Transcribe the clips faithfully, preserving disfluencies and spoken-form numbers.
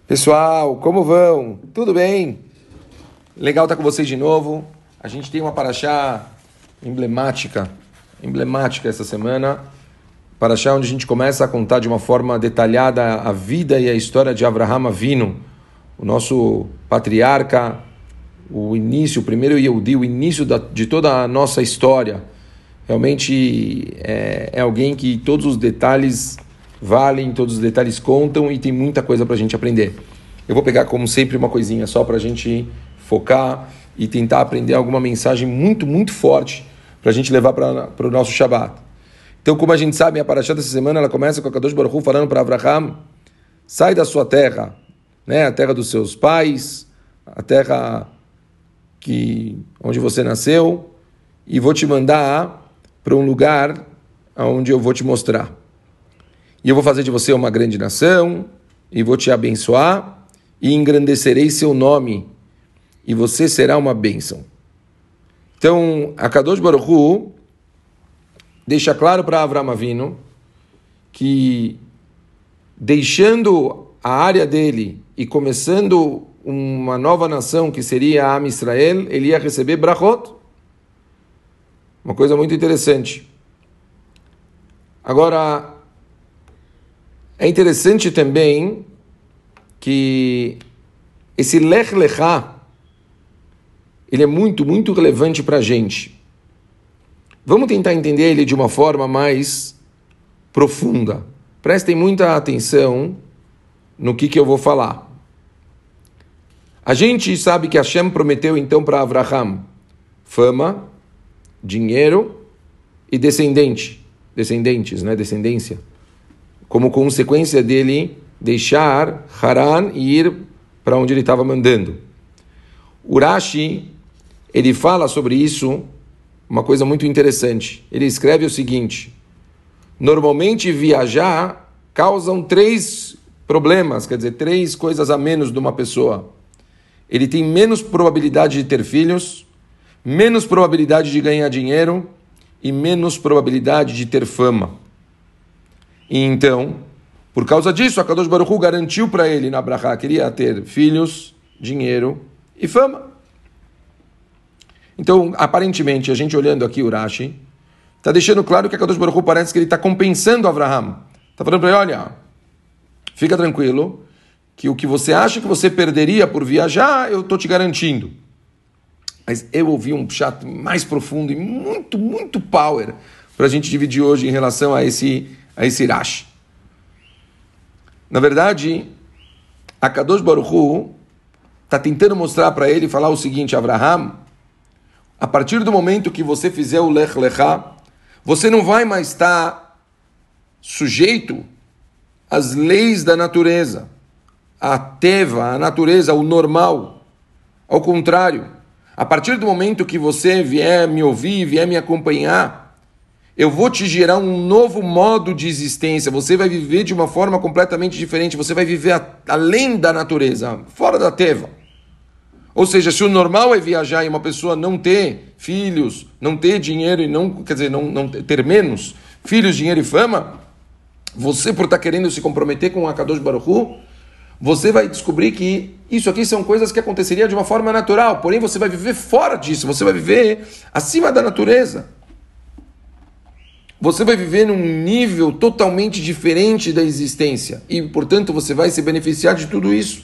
Pessoal, como vão? Tudo bem? Legal estar com vocês de novo. A gente tem uma paraxá emblemática, emblemática essa semana. Paraxá onde a gente começa a contar de uma forma detalhada a vida e a história de Avraham Avinu, o nosso patriarca, o início, o primeiro Yehudi, o início da, de toda a nossa história. Realmente é, é alguém que todos os detalhes valem, todos os detalhes contam e tem muita coisa para a gente aprender. Eu vou pegar, como sempre, uma coisinha só para a gente focar e tentar aprender alguma mensagem muito, muito forte para a gente levar para o nosso Shabbat. Então, como a gente sabe, a paraxá dessa semana ela começa com a Kadosh Baruch Hu falando para Avraham: sai da sua terra, né? A terra dos seus pais, a terra que, onde você nasceu, e vou te mandar para um lugar onde eu vou te mostrar. E eu vou fazer de você uma grande nação, e vou te abençoar, e engrandecerei seu nome, e você será uma bênção. Então, a Kadosh Baruch Hu deixa claro para Avraham Avinu que, deixando a área dele e começando uma nova nação, que seria a Am Israel, ele ia receber brachot. Uma coisa muito interessante. Agora, é interessante também que esse Lech Lechá, ele é muito, muito relevante para a gente. Vamos tentar entender ele de uma forma mais profunda. Prestem muita atenção no que, que eu vou falar. A gente sabe que Hashem prometeu então para Avraham fama, dinheiro e descendente, descendentes, né? Descendência. Como consequência dele deixar Haran e ir para onde ele estava mandando. Urashi, ele fala sobre isso, uma coisa muito interessante. Ele escreve o seguinte: normalmente viajar causam três problemas, quer dizer, três coisas a menos de uma pessoa. Ele tem menos probabilidade de ter filhos, menos probabilidade de ganhar dinheiro e menos probabilidade de ter fama. E então, por causa disso, a Kadosh Baruch Hu garantiu para ele na Brachá que ele ia ter filhos, dinheiro e fama. Então, aparentemente, a gente olhando aqui o Rashi, está deixando claro que a Kadosh Baruch Hu parece que ele está compensando Avraham. Está falando para ele: olha, fica tranquilo, que o que você acha que você perderia por viajar, eu estou te garantindo. Mas eu ouvi um pshat mais profundo e muito, muito power para a gente dividir hoje em relação a esse, a esse Rashi. Na verdade, a Kadosh Baruch Hu está tentando mostrar para ele, falar o seguinte: Avraham, a partir do momento que você fizer o Lech Lechá, você não vai mais estar sujeito às leis da natureza, à teva, à natureza, ao normal. Ao contrário, a partir do momento que você vier me ouvir, vier me acompanhar, eu vou te gerar um novo modo de existência. Você vai viver de uma forma completamente diferente. Você vai viver a, além da natureza, fora da teva. Ou seja, se o normal é viajar e uma pessoa não ter filhos, não ter dinheiro e não, quer dizer, não, não ter menos filhos, dinheiro e fama, você, por estar querendo se comprometer com a Kadosh Baruch Hu, você vai descobrir que isso aqui são coisas que aconteceriam de uma forma natural. Porém, você vai viver fora disso. Você vai viver acima da natureza. Você vai viver num nível totalmente diferente da existência. E, portanto, você vai se beneficiar de tudo isso.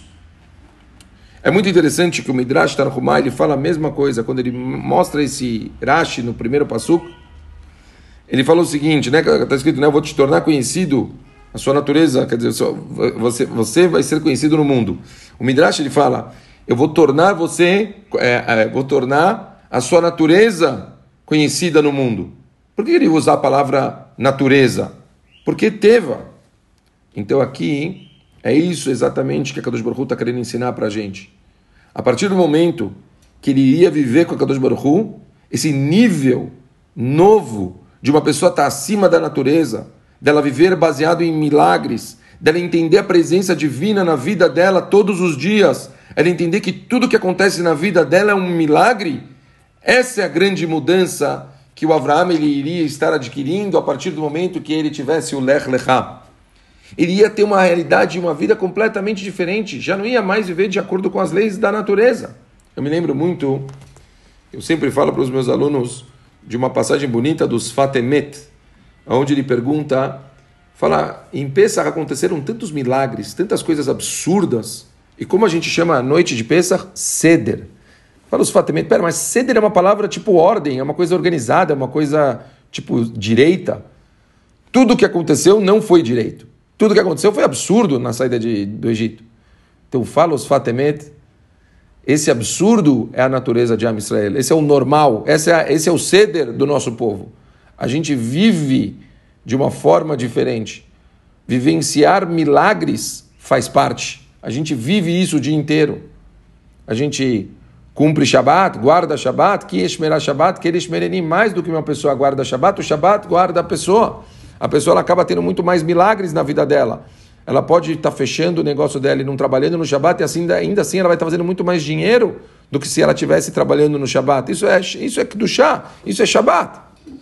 É muito interessante que o Midrash Tanhumá, ele fala a mesma coisa. Quando ele mostra esse Rashi no primeiro passuco, ele fala o seguinte, né? Está escrito, né? Eu vou te tornar conhecido, a sua natureza, quer dizer, você, você vai ser conhecido no mundo. O Midrash, ele fala, eu vou tornar você, é, é, vou tornar a sua natureza conhecida no mundo. Por que ele usa a palavra natureza? Porque teva. Então aqui, é isso exatamente que a Kadosh Baruch Hu está querendo ensinar para a gente. A partir do momento que ele iria viver com a Kadosh Baruch Hu, esse nível novo de uma pessoa estar acima da natureza, dela viver baseado em milagres, dela entender a presença divina na vida dela todos os dias, ela entender que tudo que acontece na vida dela é um milagre, essa é a grande mudança que o Avraham ele iria estar adquirindo a partir do momento que ele tivesse o Lech Lechá. Ele ia ter uma realidade e uma vida completamente diferente. Já não ia mais viver de acordo com as leis da natureza. Eu me lembro muito, eu sempre falo para os meus alunos de uma passagem bonita dos Fatemet, onde ele pergunta, fala, em Pesach aconteceram tantos milagres, tantas coisas absurdas, e como a gente chama a noite de Pesach? Seder. Fala os Fatemet, pera, mas Seder é uma palavra tipo ordem, é uma coisa organizada, é uma coisa tipo direita. Tudo que aconteceu não foi direito. Tudo que aconteceu foi absurdo na saída de, do Egito. Então fala os Fatemet, esse absurdo é a natureza de Am Israel, esse é o normal, esse é, esse é o Seder do nosso povo. A gente vive de uma forma diferente. Vivenciar milagres faz parte. A gente vive isso o dia inteiro. A gente cumpre Shabbat, guarda Shabbat, que Eshmerá Shabbat, que Eshmereni, mais do que uma pessoa guarda Shabbat, o Shabbat guarda a pessoa. A pessoa ela acaba tendo muito mais milagres na vida dela. Ela pode estar fechando o negócio dela e não trabalhando no Shabbat, e assim, ainda assim ela vai estar fazendo muito mais dinheiro do que se ela estivesse trabalhando no Shabbat. Isso é, isso é Kedushá, isso é Shabbat.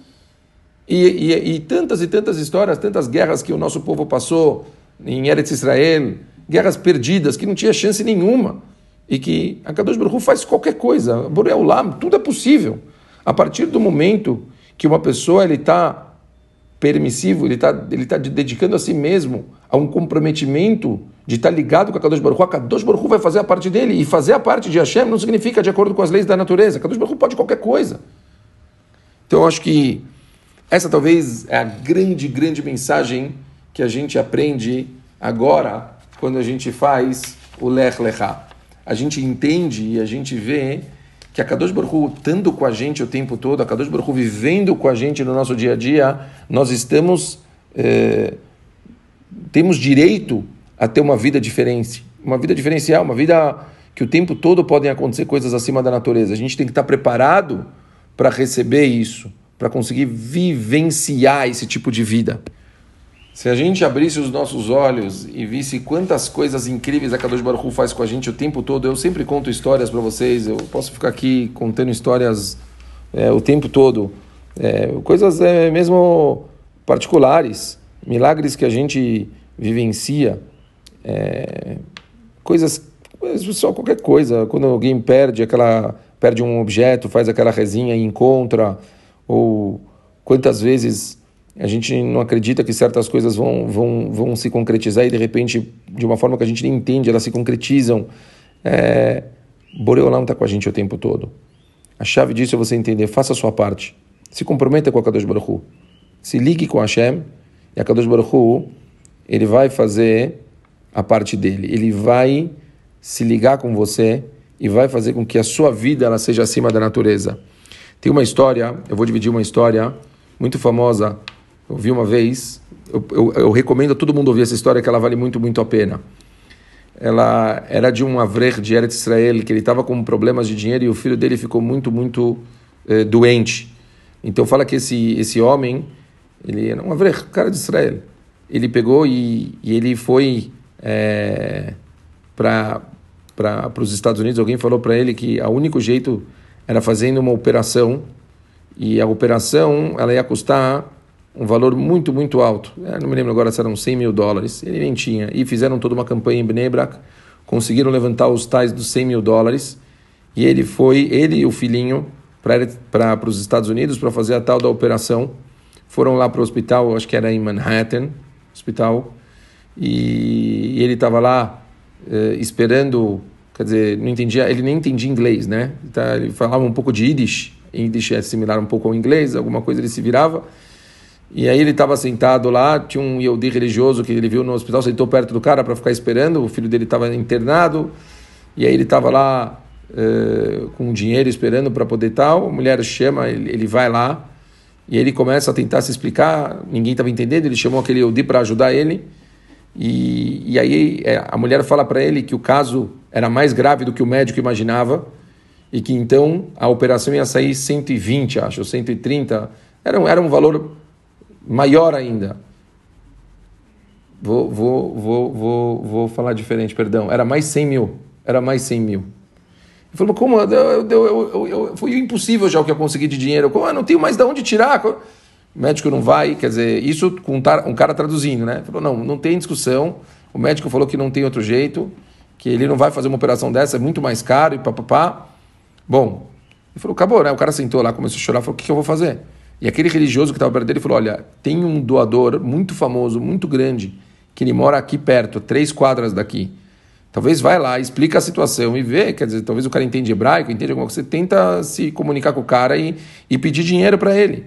E, e, e tantas e tantas histórias, tantas guerras que o nosso povo passou em Eretz Israel, guerras perdidas, que não tinha chance nenhuma, e que a Kadosh Baruch Hu faz qualquer coisa, Borei Olam, tudo é possível. A partir do momento que uma pessoa está permissivo, ele está ele tá dedicando a si mesmo a um comprometimento de estar ligado com a Kadosh Baruch Hu, a Kadosh Baruch Hu vai fazer a parte dele, e fazer a parte de Hashem não significa de acordo com as leis da natureza. A Kadosh Baruch Hu pode qualquer coisa. Então eu acho que essa talvez é a grande, grande mensagem que a gente aprende agora quando a gente faz o Lech Lechá. A gente entende e a gente vê que a Kadosh Baruch Hu estando com a gente o tempo todo, a Kadosh Baruch Hu vivendo com a gente no nosso dia a dia, nós estamos, é, temos direito a ter uma vida diferente, uma vida diferencial, uma vida que o tempo todo podem acontecer coisas acima da natureza. A gente tem que estar preparado para receber isso, para conseguir vivenciar esse tipo de vida. Se a gente abrisse os nossos olhos e visse quantas coisas incríveis a Kadosh Baruch Hu faz com a gente o tempo todo, eu sempre conto histórias para vocês, eu posso ficar aqui contando histórias é, o tempo todo, é, coisas é, mesmo particulares, milagres que a gente vivencia, é, coisas, só qualquer coisa, quando alguém perde, aquela, perde um objeto, faz aquela rezinha e encontra, ou quantas vezes a gente não acredita que certas coisas vão, vão, vão se concretizar e de repente, de uma forma que a gente nem entende, elas se concretizam. É, Borei Olam está com a gente o tempo todo. A chave disso é você entender, faça a sua parte. Se comprometa com a Kadosh Baruch Hu. Se ligue com Hashem e a Kadosh Baruch Hu, ele vai fazer a parte dele. Ele vai se ligar com você e vai fazer com que a sua vida ela seja acima da natureza. Tem uma história, eu vou dividir uma história muito famosa. Eu vi uma vez, eu, eu, eu recomendo a todo mundo ouvir essa história, que ela vale muito, muito a pena. Ela era de um avrer de Eretz Israel, que ele estava com problemas de dinheiro e o filho dele ficou muito, muito eh, doente. Então fala que esse, esse homem, ele era um avrer, cara de Israel. Ele pegou e, e ele foi é, para os Estados Unidos. Alguém falou para ele que o único jeito era fazendo uma operação, e a operação ela ia custar um valor muito, muito alto. Eu não me lembro agora se eram cem mil dólares. Ele nem tinha. E fizeram toda uma campanha em Bnei Brak, conseguiram levantar os tais dos cem mil dólares, e ele foi, ele e o filhinho, para os Estados Unidos para fazer a tal da operação. Foram lá para o hospital, acho que era em Manhattan, hospital, e, e ele estava lá eh, esperando, quer dizer, não entendia, ele nem entendia inglês, né? Então, ele falava um pouco de Yiddish, Yiddish é similar um pouco ao inglês, alguma coisa ele se virava. E aí ele estava sentado lá, tinha um Yehudi religioso que ele viu no hospital, sentou perto do cara para ficar esperando, o filho dele estava internado, e aí ele estava lá uh, com dinheiro esperando para poder tal, a mulher chama, ele, ele vai lá, e ele começa a tentar se explicar, ninguém estava entendendo, ele chamou aquele Yehudi para ajudar ele, e, e aí a mulher fala para ele que o caso era mais grave do que o médico imaginava, e que então a operação ia sair cento e vinte, acho, cento e trinta, era, era um valor maior ainda. Vou, vou, vou, vou, vou falar diferente, perdão. Era mais cem mil. Era mais cem mil. Ele falou, como? Eu, eu, eu, eu, eu, foi impossível já o que eu consegui de dinheiro. Como? Eu não tenho mais de onde tirar. o médico não vai, quer dizer, isso com um, tar, um cara traduzindo, né? Falou, não, não tem discussão, o médico falou que não tem outro jeito, que ele não vai fazer uma operação dessa, é muito mais caro e papapá. Bom, ele falou, acabou, né? O cara sentou lá, começou a chorar, falou, o que, que eu vou fazer? E aquele religioso que estava perto dele falou, olha, tem um doador muito famoso, muito grande, que ele mora aqui perto, três quadras daqui. Talvez vai lá, explica a situação e vê, quer dizer, talvez o cara entende hebraico, entende alguma coisa, você tenta se comunicar com o cara e, e pedir dinheiro para ele.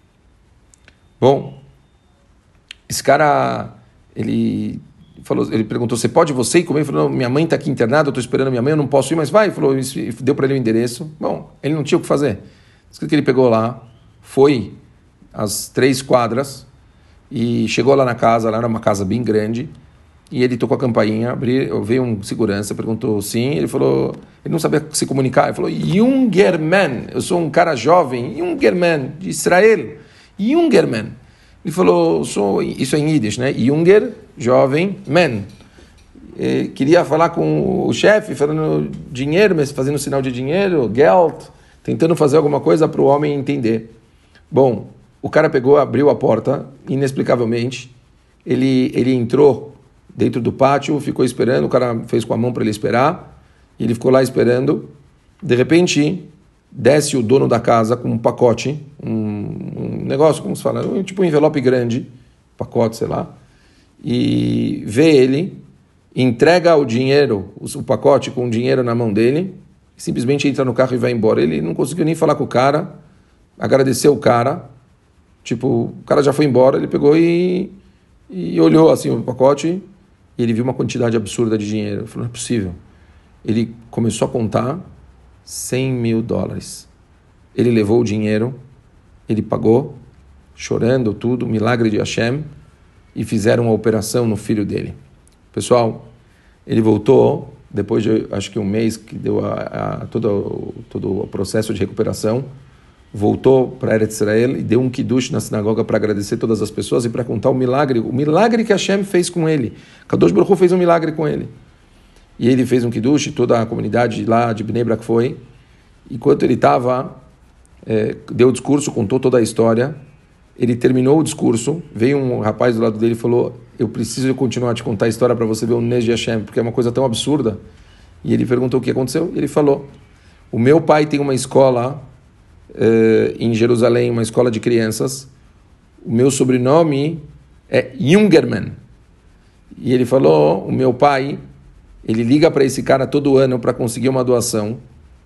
Bom, esse cara, ele falou, ele perguntou, você pode você ir comer? Ele falou, não, minha mãe está aqui internada, eu estou esperando minha mãe, eu não posso ir, mas vai. Ele falou, deu para ele o endereço. Bom, ele não tinha o que fazer. Diz que ele pegou lá, foi às três quadras e chegou lá na casa, lá era uma casa bem grande, e ele tocou a campainha, abriu, veio um segurança, perguntou sim, ele falou, ele não sabia se comunicar, ele falou, Jungerman, eu sou um cara jovem, Jungerman, de Israel, Jungerman. Ele falou, sou, isso é em Yiddish, né? Junger, jovem, man. E queria falar com o chefe, falando dinheiro, mas fazendo sinal de dinheiro, Geld, tentando fazer alguma coisa para o homem entender. Bom, o cara pegou, abriu a porta, inexplicavelmente, ele, ele entrou dentro do pátio, ficou esperando, o cara fez com a mão para ele esperar, e ele ficou lá esperando. De repente, desce o dono da casa com um pacote, um, um negócio, como se fala, um, tipo um envelope grande, pacote, sei lá, e vê ele, entrega o dinheiro, o, o pacote com o dinheiro na mão dele, simplesmente entra no carro e vai embora. Ele não conseguiu nem falar com o cara, agradeceu o cara, tipo, o cara já foi embora, ele pegou e, e olhou assim o pacote, e ele viu uma quantidade absurda de dinheiro. Ele falou, não é possível. Ele começou a contar cem mil dólares. Ele levou o dinheiro, ele pagou, chorando tudo, milagre de Hashem, e fizeram uma operação no filho dele. Pessoal, ele voltou, depois de acho que um mês que deu a, a, todo, todo o processo de recuperação, voltou para Eretz Israel e deu um kiddush na sinagoga para agradecer todas as pessoas e para contar o milagre, o milagre que Hashem fez com ele. Kadosh Baruch Hu fez um milagre com ele. E ele fez um kiddush, toda a comunidade lá de Bnei Brak foi. Enquanto ele estava, é, deu o discurso, contou toda a história. Ele terminou o discurso, veio um rapaz do lado dele e falou, eu preciso continuar a te contar a história para você ver o Nes de Hashem, porque é uma coisa tão absurda. E ele perguntou o que aconteceu. E ele falou, o meu pai tem uma escola Uh, em Jerusalém, uma escola de crianças. O meu sobrenome é Jungerman. E ele falou, o meu pai, ele liga para esse cara todo ano para conseguir uma doação.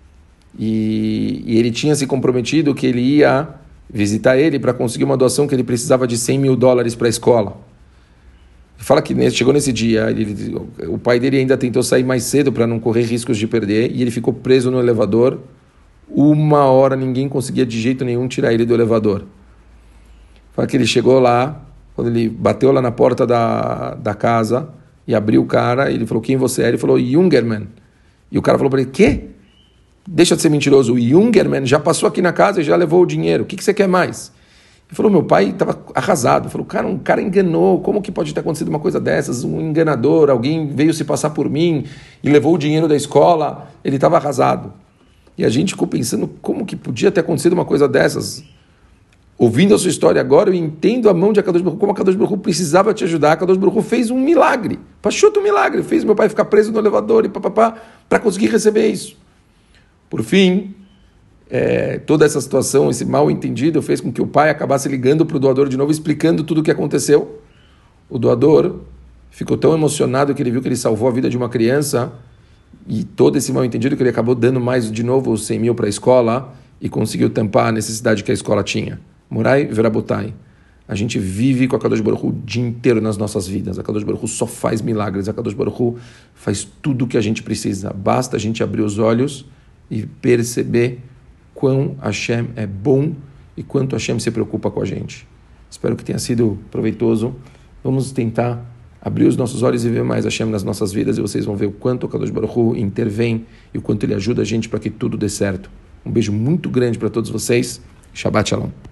E, e ele tinha se comprometido que ele ia visitar ele para conseguir uma doação que ele precisava de cem mil dólares para a escola. Ele fala que chegou nesse dia, ele, o pai dele ainda tentou sair mais cedo para não correr riscos de perder, e ele ficou preso no elevador. Uma hora ninguém conseguia de jeito nenhum tirar ele do elevador. Fala que ele chegou lá, quando ele bateu lá na porta da, da casa e abriu o cara, ele falou, quem você é? Ele falou, Jungerman. E o cara falou para ele, quê? Deixa de ser mentiroso, o Jungerman já passou aqui na casa e já levou o dinheiro, o que, que você quer mais? Ele falou, meu pai estava arrasado. Ele falou, cara, um cara enganou, como que pode ter acontecido uma coisa dessas? Um enganador, alguém veio se passar por mim e levou o dinheiro da escola, ele estava arrasado. E a gente ficou pensando como que podia ter acontecido uma coisa dessas. Ouvindo a sua história agora, eu entendo a mão de Akadosh Baruch Hu, como Akadosh Baruch Hu precisava te ajudar. Akadosh Baruch Hu fez um milagre, pachuta um milagre, fez meu pai ficar preso no elevador e papapá, para conseguir receber isso. Por fim, é, toda essa situação, esse mal entendido, fez com que o pai acabasse ligando para o doador de novo, explicando tudo o que aconteceu. O doador ficou tão emocionado que ele viu que ele salvou a vida de uma criança, e todo esse mal entendido que ele acabou dando mais de novo os cem mil para a escola e conseguiu tampar a necessidade que a escola tinha. Morai Verabotai. A gente vive com a Kadosh Baruch Hu o dia inteiro nas nossas vidas. A Kadosh Baruch Hu só faz milagres. A Kadosh Baruch Hu faz tudo o que a gente precisa. Basta a gente abrir os olhos e perceber quão Hashem é bom e quanto Hashem se preocupa com a gente. Espero que tenha sido proveitoso. Vamos tentar abrir os nossos olhos e ver mais Hashem nas nossas vidas, e vocês vão ver o quanto o Kadosh Baruch Hu intervém e o quanto ele ajuda a gente para que tudo dê certo. Um beijo muito grande para todos vocês. Shabbat Shalom.